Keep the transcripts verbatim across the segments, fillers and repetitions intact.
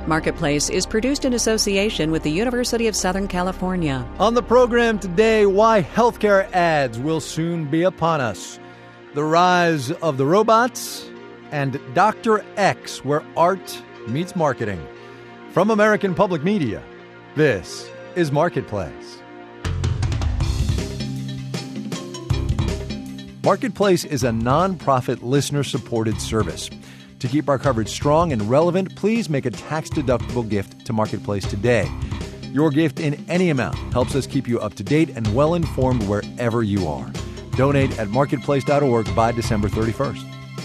Marketplace is produced in association with the University of Southern California. On the program today, why healthcare ads will soon be upon us, the rise of the robots, and Doctor X, where art meets marketing. From American Public Media, this is Marketplace. Marketplace is a nonprofit listener-supported service. To keep our coverage strong and relevant, please make a tax-deductible gift to Marketplace today. Your gift in any amount helps us keep you up to date and well-informed wherever you are. Donate at marketplace dot org by December thirty-first.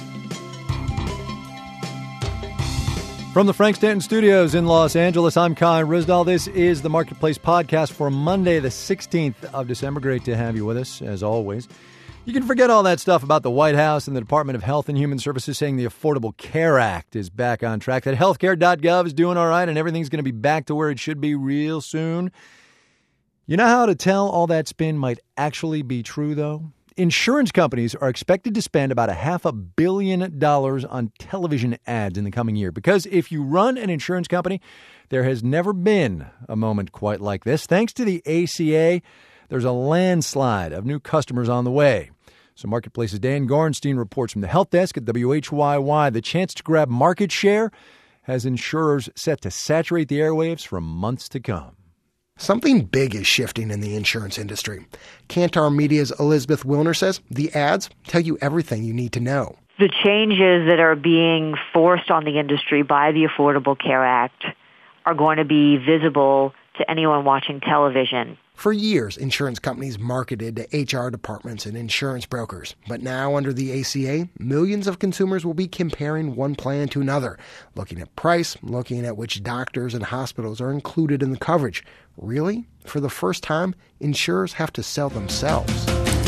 From the Frank Stanton Studios in Los Angeles, I'm Kai Ryssdal. This is the Marketplace podcast for Monday, the sixteenth of December. Great to have you with us, as always. You can forget all that stuff about the White House and the Department of Health and Human Services saying the Affordable Care Act is back on track, that healthcare dot gov is doing all right and everything's going to be back to where it should be real soon. You know how to tell all that spin might actually be true, though? Insurance companies are expected to spend about a half a billion dollars on television ads in the coming year. Because if you run an insurance company, there has never been a moment quite like this. Thanks to the A C A, there's a landslide of new customers on the way. So Marketplace's Dan Gorenstein reports from the help desk at W H Y Y. The chance to grab market share has insurers set to saturate the airwaves for months to come. Something big is shifting in the insurance industry. Kantar Media's Elizabeth Wilner says the ads tell you everything you need to know. The changes that are being forced on the industry by the Affordable Care Act are going to be visible to anyone watching television. For years, insurance companies marketed to H R departments and insurance brokers. But now, under the A C A, millions of consumers will be comparing one plan to another, looking at price, looking at which doctors and hospitals are included in the coverage. Really? For the first time, insurers have to sell themselves.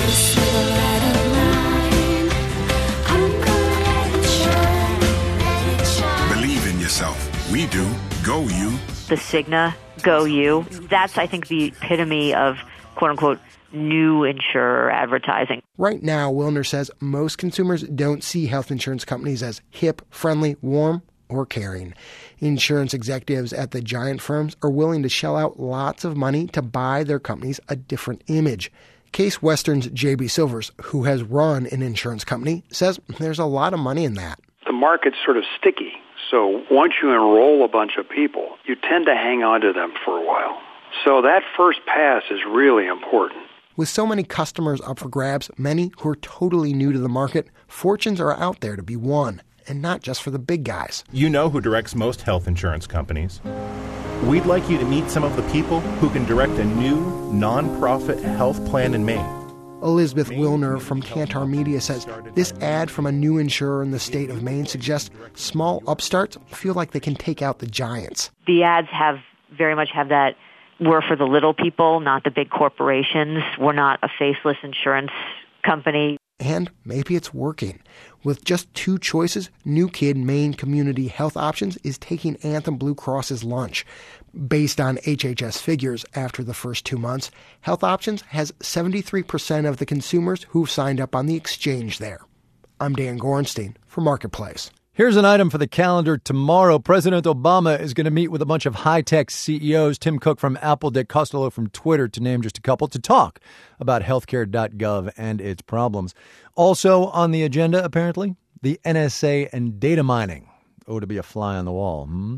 Believe in yourself. We do. Go you. The Cigna, Go You. That's, I think, the epitome of, quote-unquote, new insurer advertising. Right now, Wilner says most consumers don't see health insurance companies as hip, friendly, warm, or caring. Insurance executives at the giant firms are willing to shell out lots of money to buy their companies a different image. Case Western's J B Silvers, who has run an insurance company, says there's a lot of money in that. The market's sort of sticky. So once you enroll a bunch of people, you tend to hang on to them for a while. So that first pass is really important. With so many customers up for grabs, many who are totally new to the market, fortunes are out there to be won, and not just for the big guys. You know who directs most health insurance companies. We'd like you to meet some of the people who can direct a new, nonprofit health plan in Maine. Elizabeth Wilner from Kantar Media says this ad from a new insurer in the state of Maine suggests small upstarts feel like they can take out the giants. The ads have very much have that, we're for the little people, not the big corporations. We're not a faceless insurance company. And maybe it's working. With just two choices, New Kid Maine Community Health Options is taking Anthem Blue Cross's lunch. Based on H H S figures after the first two months, Health Options has seventy-three percent of the consumers who've signed up on the exchange there. I'm Dan Gorenstein for Marketplace. Here's an item for the calendar tomorrow. President Obama is going to meet with a bunch of high-tech C E Os, Tim Cook from Apple, Dick Costello from Twitter, to name just a couple, to talk about healthcare dot gov and its problems. Also on the agenda, apparently, the N S A and data mining. Oh, to be a fly on the wall, hmm?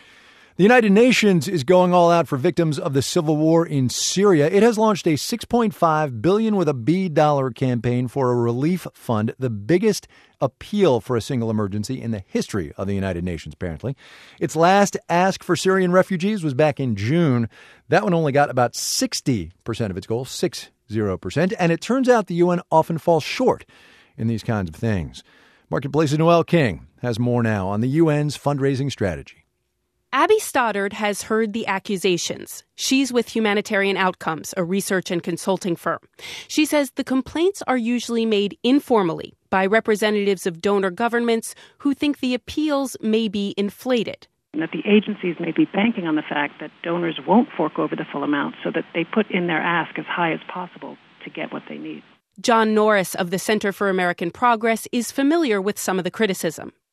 The United Nations is going all out for victims of the civil war in Syria. It has launched a six point five billion dollars with a B dollar campaign for a relief fund, the biggest appeal for a single emergency in the history of the United Nations, apparently. Its last ask for Syrian refugees was back in June. That one only got about sixty percent of its goal, sixty percent, and it turns out the U N often falls short in these kinds of things. Marketplace's Noel King has more now on the U N's fundraising strategy. Abby Stoddard has heard the accusations. She's with Humanitarian Outcomes, a research and consulting firm. She says the complaints are usually made informally by representatives of donor governments who think the appeals may be inflated. And that the agencies may be banking on the fact that donors won't fork over the full amount so that they put in their ask as high as possible to get what they need. John Norris of the Center for American Progress is familiar with some of the criticism.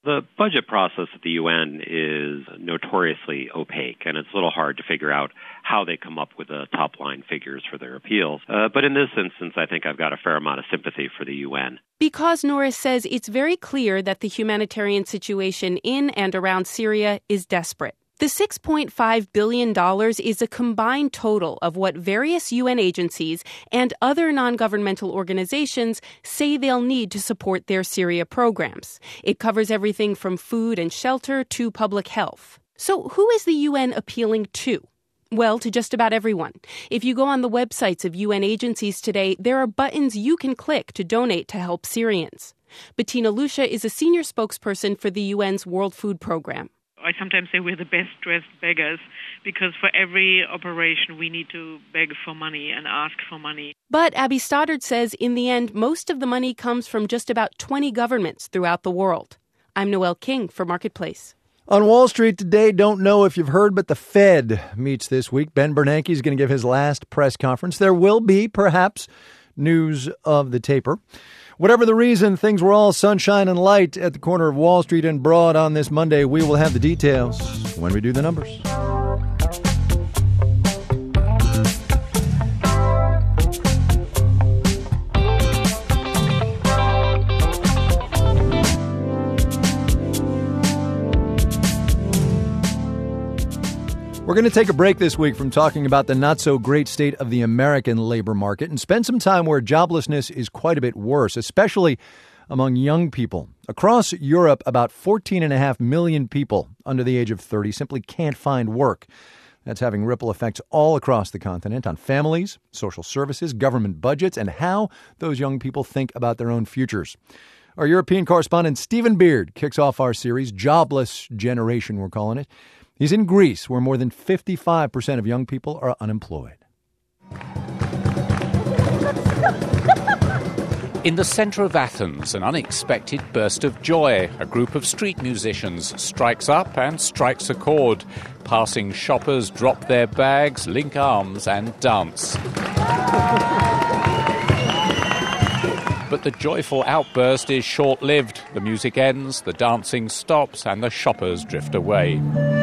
The budget process at the U N is notoriously opaque, and it's a little hard to figure out how they come up with the top-line figures for their appeals. Uh, but in this instance, I think I've got a fair amount of sympathy for the U N. Because Norris says it's very clear that the humanitarian situation in and around Syria is desperate. The six point five billion dollars is a combined total of what various U N agencies and other non-governmental organizations say they'll need to support their Syria programs. It covers everything from food and shelter to public health. So who is the U N appealing to? Well, to just about everyone. If you go on the websites of U N agencies today, there are buttons you can click to donate to help Syrians. Bettina Lucia is a senior spokesperson for the U N's World Food Program. I sometimes say we're the best-dressed beggars because for every operation we need to beg for money and ask for money. But Abby Stoddard says in the end, most of the money comes from just about twenty governments throughout the world. I'm Noelle King for Marketplace. On Wall Street today, don't know if you've heard, but the Fed meets this week. Ben Bernanke is going to give his last press conference. There will be, perhaps, news of the taper. Whatever the reason, things were all sunshine and light at the corner of Wall Street and Broad on this Monday. We will have the details when we do the numbers. We're going to take a break this week from talking about the not-so-great state of the American labor market and spend some time where joblessness is quite a bit worse, especially among young people. Across Europe, about fourteen point five million people under the age of thirty simply can't find work. That's having ripple effects all across the continent on families, social services, government budgets, and how those young people think about their own futures. Our European correspondent Stephen Beard kicks off our series, Jobless Generation, we're calling it. He's in Greece, where more than fifty-five percent of young people are unemployed. In the centre of Athens, an unexpected burst of joy. A group of street musicians strikes up and strikes a chord. Passing shoppers drop their bags, link arms and dance. But the joyful outburst is short-lived. The music ends, the dancing stops, and the shoppers drift away.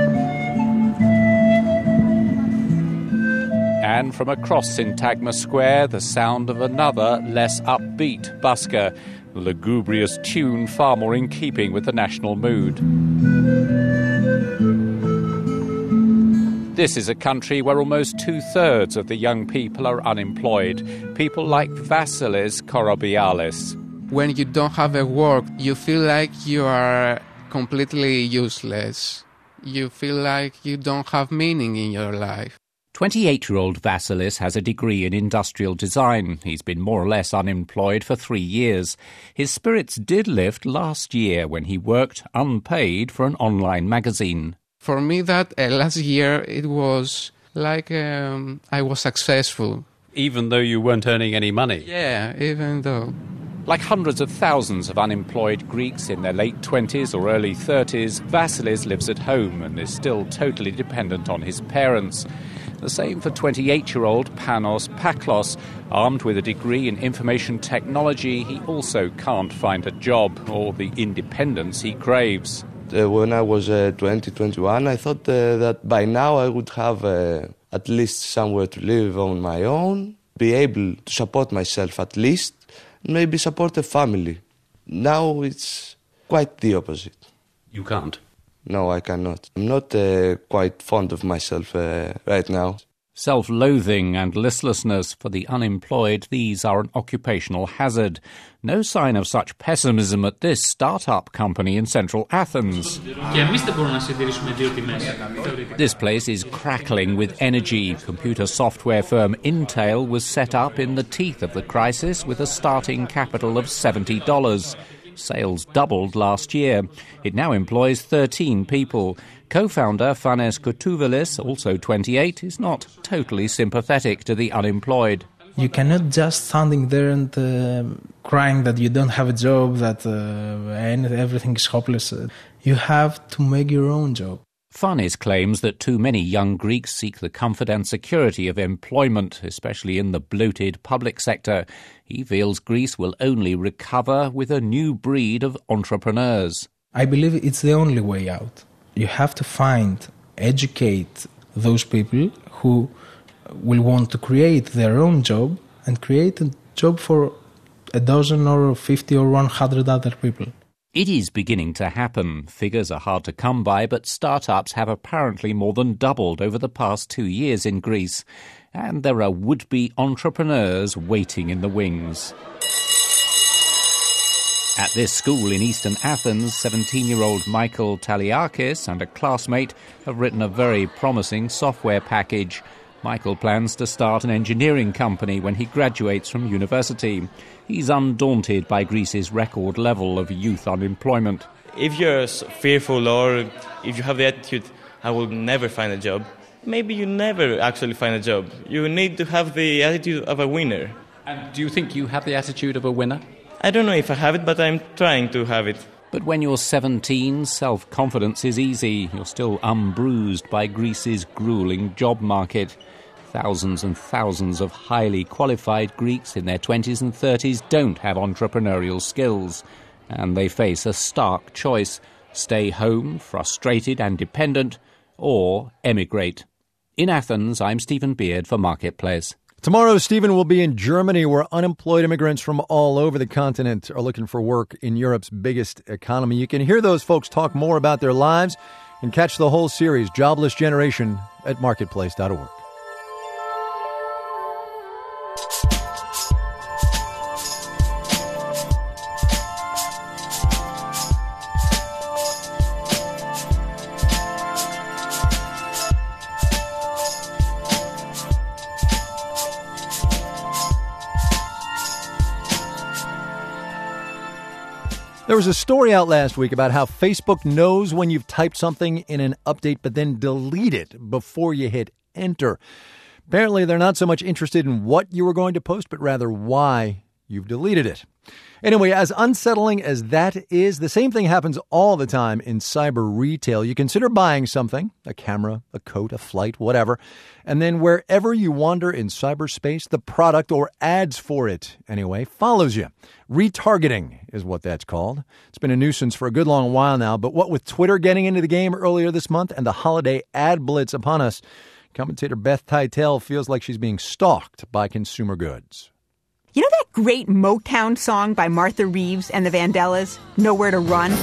And from across Syntagma Square, the sound of another, less upbeat busker, the lugubrious tune far more in keeping with the national mood. This is a country where almost two-thirds of the young people are unemployed. People like Vasilis Korobialis. When you don't have a work, you feel like you are completely useless. You feel like you don't have meaning in your life. twenty-eight-year-old Vasilis has a degree in industrial design. He's been more or less unemployed for three years. His spirits did lift last year when he worked unpaid for an online magazine. For me, that uh, last year, it was like um, I was successful. Even though you weren't earning any money? Yeah, even though. Like hundreds of thousands of unemployed Greeks in their late twenties or early thirties, Vasilis lives at home and is still totally dependent on his parents. The same for twenty-eight-year-old Panos Paklos. Armed with a degree in information technology, he also can't find a job or the independence he craves. Uh, when I was uh, twenty, twenty-one, I thought uh, that by now I would have uh, at least somewhere to live on my own, be able to support myself at least, maybe support a family. Now it's quite the opposite. You can't? No, I cannot. I'm not uh, quite fond of myself uh, right now. Self-loathing and listlessness for the unemployed, these are an occupational hazard. No sign of such pessimism at this start-up company in central Athens. This place is crackling with energy. Computer software firm Intel was set up in the teeth of the crisis with a starting capital of seventy dollars. Sales doubled last year. It now employs thirteen people. Co-founder Fanes Kotouvelis, also twenty-eight, is not totally sympathetic to the unemployed. You cannot just standing there and uh, crying that you don't have a job, that uh, everything is hopeless. You have to make your own job. Fanes claims that too many young Greeks seek the comfort and security of employment, especially in the bloated public sector. He feels Greece will only recover with a new breed of entrepreneurs. I believe it's the only way out. You have to find, educate those people who will want to create their own job and create a job for a dozen or fifty or one hundred other people. It is beginning to happen. Figures are hard to come by, but startups have apparently more than doubled over the past two years in Greece. And there are would-be entrepreneurs waiting in the wings. At this school in eastern Athens, seventeen-year-old Michael Taliakis and a classmate have written a very promising software package. Michael plans to start an engineering company when he graduates from university. He's undaunted by Greece's record level of youth unemployment. If you're fearful or if you have the attitude, I will never find a job, maybe you never actually find a job. You need to have the attitude of a winner. And do you think you have the attitude of a winner? I don't know if I have it, but I'm trying to have it. But when you're seventeen, self-confidence is easy. You're still unbruised by Greece's grueling job market. Thousands and thousands of highly qualified Greeks in their twenties and thirties don't have entrepreneurial skills. And they face a stark choice: stay home, frustrated and dependent, or emigrate. In Athens, I'm Stephen Beard for Marketplace. Tomorrow, Stephen will be in Germany, where unemployed immigrants from all over the continent are looking for work in Europe's biggest economy. You can hear those folks talk more about their lives and catch the whole series, Jobless Generation, at marketplace dot org. There was a story out last week about how Facebook knows when you've typed something in an update, but then delete it before you hit enter. Apparently, they're not so much interested in what you were going to post, but rather why you've deleted it. Anyway, as unsettling as that is, the same thing happens all the time in cyber retail. You consider buying something, a camera, a coat, a flight, whatever, and then wherever you wander in cyberspace, the product, or ads for it anyway, follows you. Retargeting is what that's called. It's been a nuisance for a good long while now, but what with Twitter getting into the game earlier this month and the holiday ad blitz upon us, commentator Beth Titel feels like she's being stalked by consumer goods. You know that great Motown song by Martha Reeves and the Vandellas, Nowhere to Run?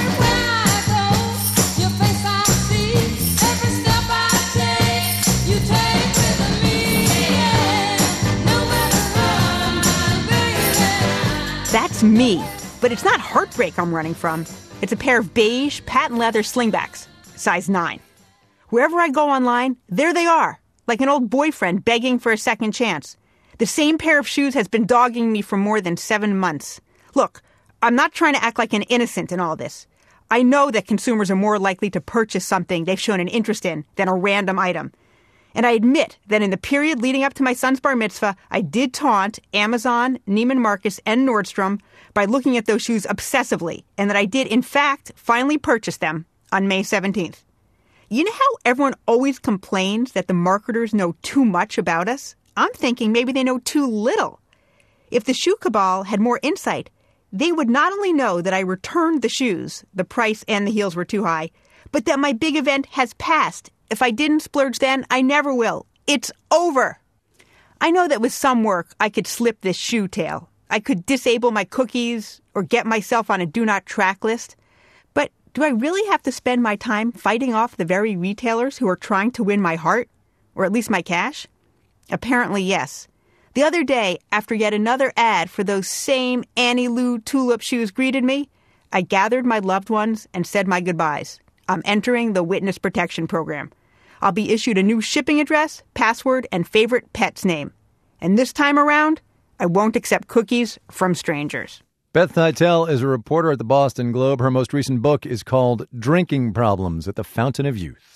That's me. But it's not heartbreak I'm running from. It's a pair of beige patent leather slingbacks, size nine. Wherever I go online, there they are, like an old boyfriend begging for a second chance. The same pair of shoes has been dogging me for more than seven months. Look, I'm not trying to act like an innocent in all this. I know that consumers are more likely to purchase something they've shown an interest in than a random item. And I admit that in the period leading up to my son's bar mitzvah, I did taunt Amazon, Neiman Marcus, and Nordstrom by looking at those shoes obsessively, and that I did, in fact, finally purchase them on May seventeenth. You know how everyone always complains that the marketers know too much about us? I'm thinking maybe they know too little. If the shoe cabal had more insight, they would not only know that I returned the shoes, the price and the heels were too high, but that my big event has passed. If I didn't splurge then, I never will. It's over. I know that with some work, I could slip this shoe tail. I could disable my cookies or get myself on a do not track list. But do I really have to spend my time fighting off the very retailers who are trying to win my heart, or at least my cash? Apparently, yes. The other day, after yet another ad for those same Annie Lou tulip shoes greeted me, I gathered my loved ones and said my goodbyes. I'm entering the Witness Protection Program. I'll be issued a new shipping address, password, and favorite pet's name. And this time around, I won't accept cookies from strangers. Beth Titel is a reporter at the Boston Globe. Her most recent book is called Drinking Problems at the Fountain of Youth.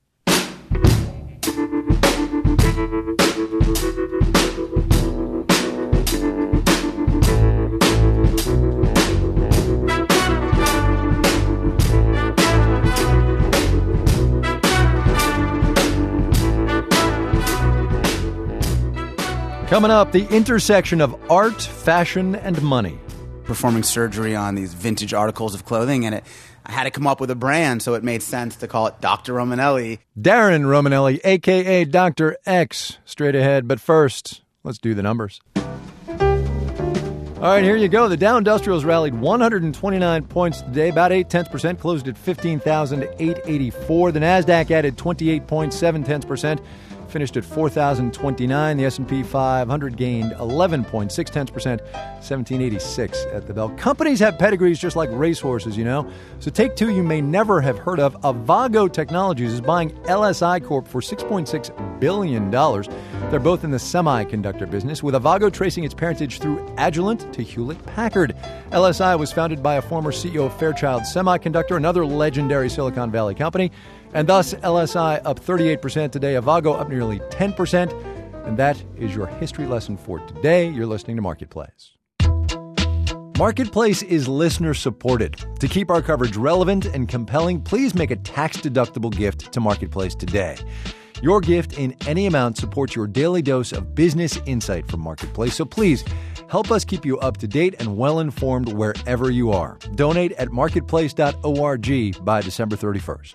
Coming up, the intersection of art, fashion, and money. Performing surgery on these vintage articles of clothing, and it I had to come up with a brand, so it made sense to call it Doctor Romanelli. Darren Romanelli, a k a. Doctor X, straight ahead. But first, let's do the numbers. All right, here you go. The Dow Industrials rallied one hundred twenty-nine points today, about eight tenths percent, closed at fifteen thousand eight hundred eighty-four. The Nasdaq added twenty-eight point seven tenths percent, finished at four thousand twenty-nine. The S and P five hundred gained eleven point six tenths percent, seventeen eighty-six at the bell. Companies have pedigrees just like racehorses, you know. So take two you may never have heard of. Avago Technologies is buying L S I Corp for six point six billion dollars. They're both in the semiconductor business, with Avago tracing its parentage through Agilent to Hewlett-Packard. L S I was founded by a former C E O of Fairchild Semiconductor, another legendary Silicon Valley company. And thus, L S I up thirty-eight percent today, Avago up nearly ten percent. And that is your history lesson for today. You're listening to Marketplace. Marketplace is listener-supported. To keep our coverage relevant and compelling, please make a tax-deductible gift to Marketplace today. Your gift in any amount supports your daily dose of business insight from Marketplace. So please, help us keep you up to date and well-informed wherever you are. Donate at marketplace dot org by December thirty-first.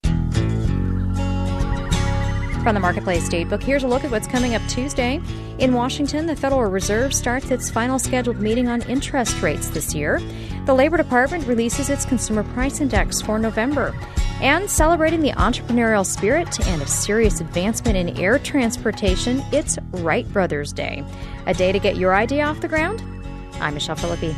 From the Marketplace Datebook, here's a look at what's coming up Tuesday. In Washington, the Federal Reserve starts its final scheduled meeting on interest rates this year. The Labor Department releases its Consumer Price Index for November. And celebrating the entrepreneurial spirit and a serious advancement in air transportation, it's Wright Brothers Day. A day to get your idea off the ground? I'm Michelle Philippi.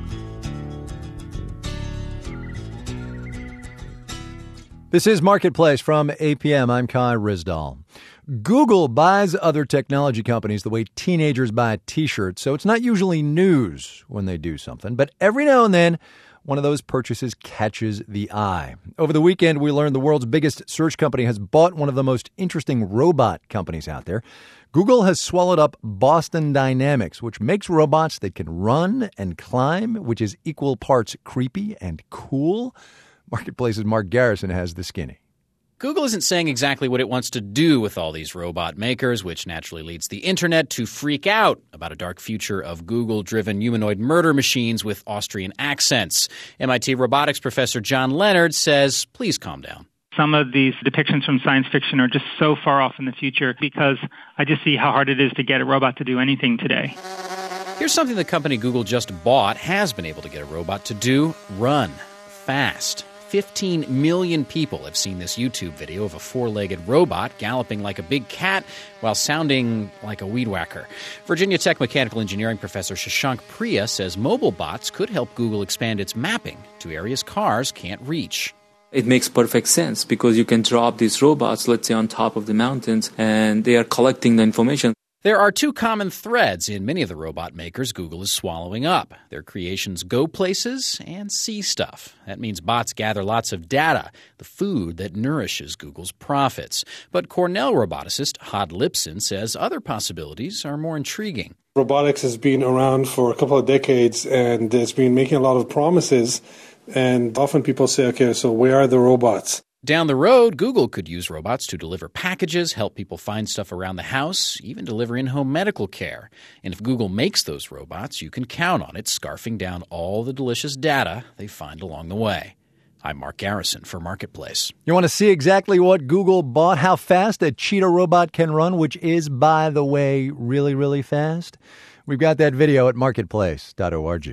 This is Marketplace from A P M. I'm Kai Ryssdal. Google buys other technology companies the way teenagers buy T-shirts, so it's not usually news when they do something. But every now and then, one of those purchases catches the eye. Over the weekend, we learned the world's biggest search company has bought one of the most interesting robot companies out there. Google has swallowed up Boston Dynamics, which makes robots that can run and climb, which is equal parts creepy and cool. Marketplace's Mark Garrison has the skinny. Google isn't saying exactly what it wants to do with all these robot makers, which naturally leads the internet to freak out about a dark future of Google-driven humanoid murder machines with Austrian accents. M I T robotics professor John Leonard says, please calm down. Some of these depictions from science fiction are just so far off in the future because I just see how hard it is to get a robot to do anything today. Here's something the company Google just bought has been able to get a robot to do: run fast. fifteen million people have seen this YouTube video of a four-legged robot galloping like a big cat while sounding like a weed whacker. Virginia Tech mechanical engineering professor Shashank Priya says mobile bots could help Google expand its mapping to areas cars can't reach. It makes perfect sense because you can drop these robots, let's say, on top of the mountains, and they are collecting the information. There are two common threads in many of the robot makers Google is swallowing up. Their creations go places and see stuff. That means bots gather lots of data, the food that nourishes Google's profits. But Cornell roboticist Hod Lipson says other possibilities are more intriguing. Robotics has been around for a couple of decades, and it's been making a lot of promises. And often people say, okay, so where are the robots? Down the road, Google could use robots to deliver packages, help people find stuff around the house, even deliver in-home medical care. And if Google makes those robots, you can count on it scarfing down all the delicious data they find along the way. I'm Mark Garrison for Marketplace. You want to see exactly what Google bought, how fast a cheetah robot can run, which is, by the way, really, really fast? We've got that video at marketplace dot org.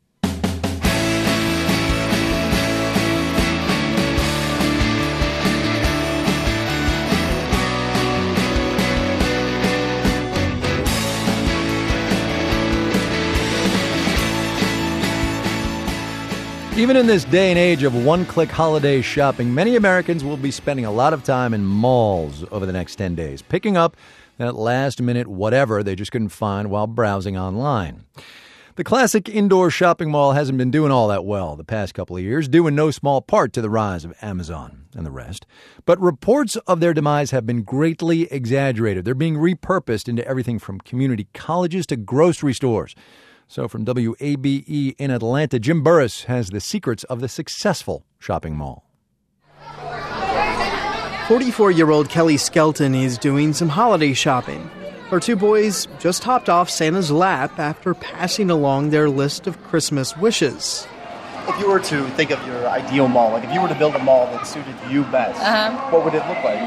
Even in this day and age of one-click holiday shopping, many Americans will be spending a lot of time in malls over the next ten days, picking up that last-minute whatever they just couldn't find while browsing online. The classic indoor shopping mall hasn't been doing all that well the past couple of years, due in no small part to the rise of Amazon and the rest. But reports of their demise have been greatly exaggerated. They're being repurposed into everything from community colleges to grocery stores. So from W A B E in Atlanta, Jim Burris has the secrets of the successful shopping mall. forty-four-year-old Kelly Skelton is doing some holiday shopping. Her two boys just hopped off Santa's lap after passing along their list of Christmas wishes. If you were to think of your ideal mall, like if you were to build a mall that suited you best, Uh-huh. what would it look like?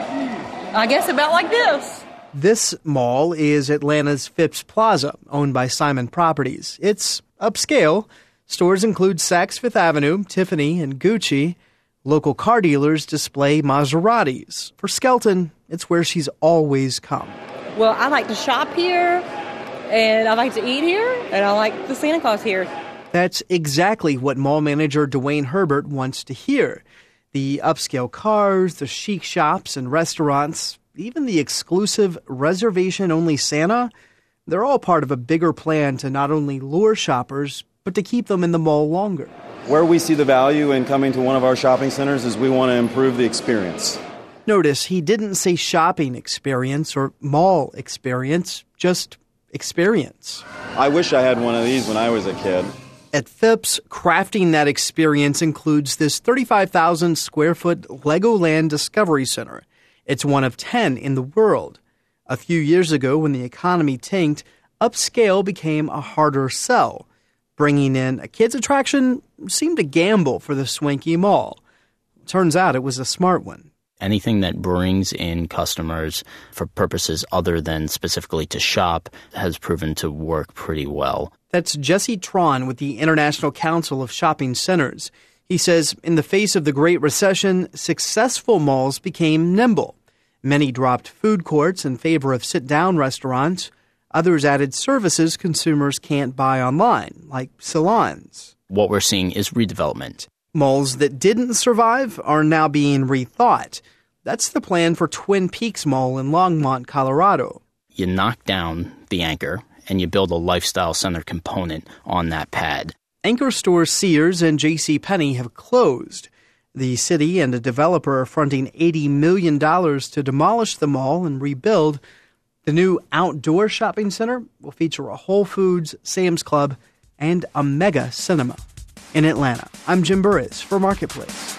I guess about like this. This mall is Atlanta's Phipps Plaza, owned by Simon Properties. It's upscale. Stores include Saks Fifth Avenue, Tiffany, and Gucci. Local car dealers display Maseratis. For Skelton, it's where she's always come. Well, I like to shop here, and I like to eat here, and I like the Santa Claus here. That's exactly what mall manager Dwayne Herbert wants to hear. The upscale cars, the chic shops and restaurants, even the exclusive reservation-only Santa, they're all part of a bigger plan to not only lure shoppers, but to keep them in the mall longer. Where we see the value in coming to one of our shopping centers is we want to improve the experience. Notice he didn't say shopping experience or mall experience, just experience. I wish I had one of these when I was a kid. At Phipps, crafting that experience includes this thirty-five thousand square foot Legoland Discovery Center. It's one of ten in the world. A few years ago, when the economy tanked, upscale became a harder sell. Bringing in a kids' attraction seemed a gamble for the swanky mall. Turns out it was a smart one. Anything that brings in customers for purposes other than specifically to shop has proven to work pretty well. That's Jesse Tron with the International Council of Shopping Centers. He says in the face of the Great Recession, successful malls became nimble. Many dropped food courts in favor of sit-down restaurants. Others added services consumers can't buy online, like salons. What we're seeing is redevelopment. Malls that didn't survive are now being rethought. That's the plan for Twin Peaks Mall in Longmont, Colorado. You knock down the anchor and you build a lifestyle center component on that pad. Anchor stores Sears and JCPenney have closed. The city and a developer are fronting eighty million dollars to demolish the mall and rebuild. The new outdoor shopping center will feature a Whole Foods, Sam's Club, and a mega cinema. In Atlanta, I'm Jim Burris for Marketplace.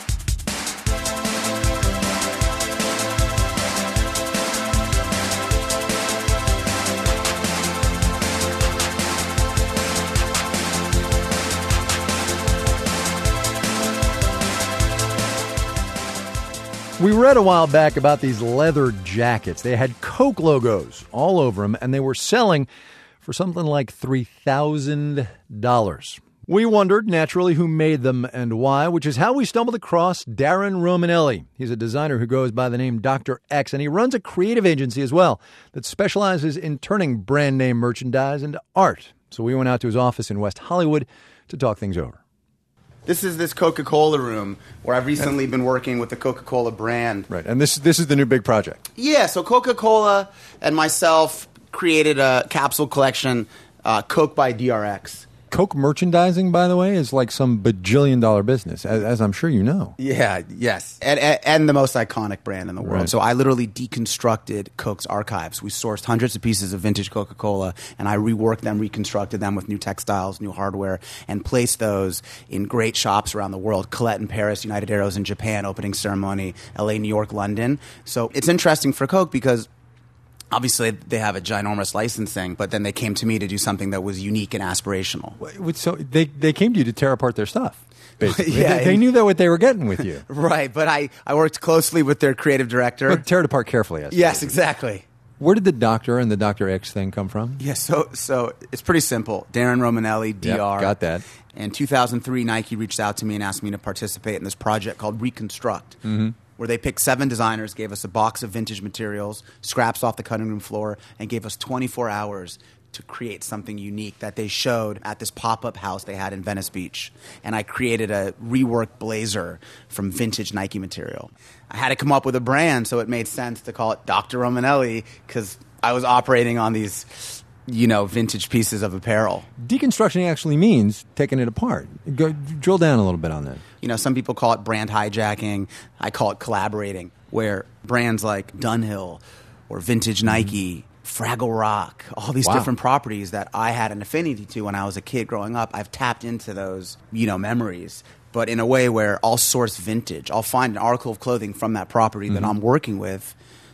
We read a while back about these leather jackets. They had Coke logos all over them, and they were selling for something like three thousand dollars. We wondered, naturally, who made them and why, which is how we stumbled across Darren Romanelli. He's a designer who goes by the name Doctor X, and he runs a creative agency as well that specializes in turning brand name merchandise into art. So we went out to his office in West Hollywood to talk things over. This is this Coca-Cola room where I've recently been working with the Coca-Cola brand. Right, and this this is the new big project. Yeah, so Coca-Cola and myself created a capsule collection, uh, Coke by D R X. Coke merchandising, by the way, is like some bajillion dollar business, as, as I'm sure you know. Yeah, yes. And, and, and the most iconic brand in the world. Right. So I literally deconstructed Coke's archives. We sourced hundreds of pieces of vintage Coca-Cola, and I reworked them, reconstructed them with new textiles, new hardware, and placed those in great shops around the world. Colette in Paris, United Arrows in Japan, opening ceremony, L A, New York, London. So it's interesting for Coke because obviously they have a ginormous licensing, but then they came to me to do something that was unique and aspirational. So they, they came to you to tear apart their stuff, basically. Yeah, they, they knew that what they were getting with you. Right, but I, I worked closely with their creative director. But tear it apart carefully. I Yes, exactly. Where did the Doctor and the Doctor X thing come from? Yeah, so so it's pretty simple. Darren Romanelli, D R. Yep, got that. In two thousand three, Nike reached out to me and asked me to participate in this project called Reconstruct, Mm-hmm. where they picked seven designers, gave us a box of vintage materials, scraps off the cutting room floor, and gave us twenty-four hours to create something unique that they showed at this pop-up house they had in Venice Beach. And I created a reworked blazer from vintage Nike material. I had to come up with a brand, so it made sense to call it Doctor Romanelli because I was operating on these, you know, vintage pieces of apparel. Deconstruction actually means taking it apart. Go, drill down a little bit on that. You know, some people call it brand hijacking. I call it collaborating, where brands like Dunhill or Vintage Nike, Fraggle Rock, all these Wow. different properties that I had an affinity to when I was a kid growing up, I've tapped into those, you know, memories. But in a way where I'll source vintage. I'll find an article of clothing from that property that Mhm. I'm working with,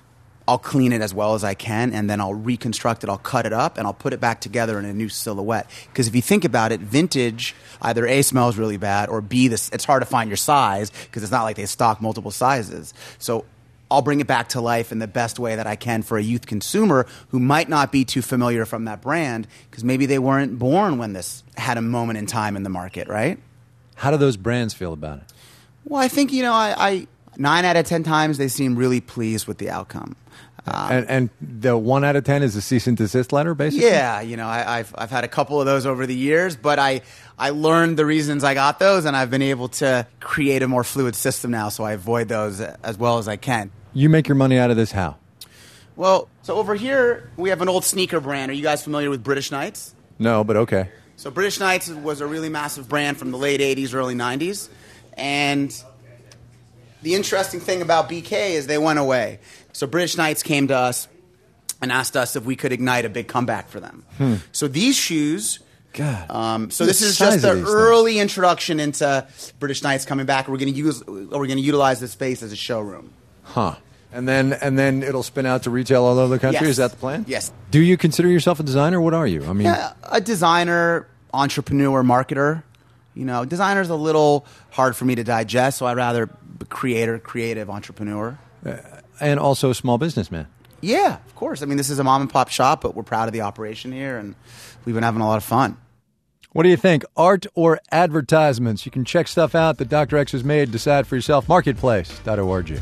I'll clean it as well as I can, and then I'll reconstruct it, I'll cut it up, and I'll put it back together in a new silhouette. Because if you think about it, vintage, either A, smells really bad, or B, this, it's hard to find your size, because it's not like they stock multiple sizes. So I'll bring it back to life in the best way that I can for a youth consumer who might not be too familiar from that brand, because maybe they weren't born when this had a moment in time in the market, right? How do those brands feel about it? Well, I think, you know, I, I nine out of ten times they seem really pleased with the outcome. Um, and, and the one out of ten is a cease and desist letter, basically? Yeah, you know, I, I've I've had a couple of those over the years, but I, I learned the reasons I got those, and I've been able to create a more fluid system now, so I avoid those as well as I can. You make your money out of this how? Well, so over here, we have an old sneaker brand. Are you guys familiar with British Knights? No, but okay. So British Knights was a really massive brand from the late eighties, early nineties, and the interesting thing about B K is they went away. So British Knights came to us and asked us if we could ignite a big comeback for them. Hmm. So these shoes, God. Um, so The this is size just of the these early introduction into British Knights coming back. We're going to use, or we're going to utilize this space as a showroom. Huh. And then and then it'll spin out to retail all over the country? Yes. Is that the plan? Yes. Do you consider yourself a designer? What are you? I mean, Yeah, a designer, entrepreneur, marketer. You know, designer's a little hard for me to digest, so I'd rather be creator, creative, entrepreneur. Uh, and also a small businessman. Yeah, of course. I mean, this is a mom and pop shop, but we're proud of the operation here, and we've been having a lot of fun. What do you think? Art or advertisements? You can check stuff out that Doctor X has made. Decide for yourself. marketplace dot org.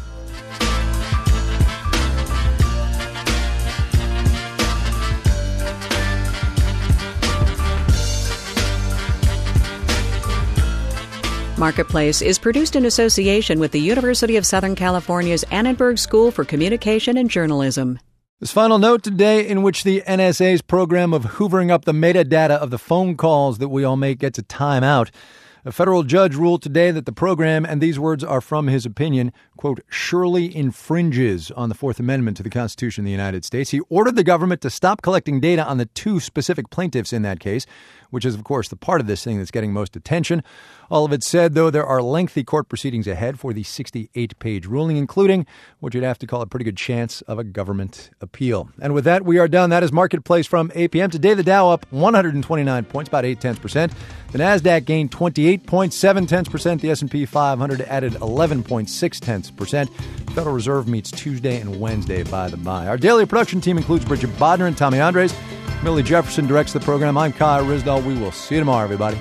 Marketplace is produced in association with the University of Southern California's Annenberg School for Communication and Journalism. This final note today, in which the N S A's program of hoovering up the metadata of the phone calls that we all make gets a time out. A federal judge ruled today that the program, and these words are from his opinion, quote, surely infringes on the Fourth Amendment to the Constitution of the United States. He ordered the government to stop collecting data on the two specific plaintiffs in that case, which is, of course, the part of this thing that's getting most attention. All of it said, though, there are lengthy court proceedings ahead for the sixty-eight page ruling, including what you'd have to call a pretty good chance of a government appeal. And with that, we are done. That is Marketplace from eight p.m. Today, the Dow up one hundred twenty-nine points, about eight tenths percent. The NASDAQ gained twenty-eight point seven tenths percent. The S and P five hundred added eleven point six tenths percent. The Federal Reserve meets Tuesday and Wednesday, by the by. Our daily production team includes Bridget Bodner and Tommy Andres. Millie Jefferson directs the program. I'm Kai Ryssdal. We will see you tomorrow, everybody.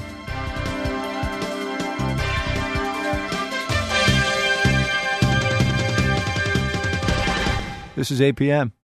This is eight p.m.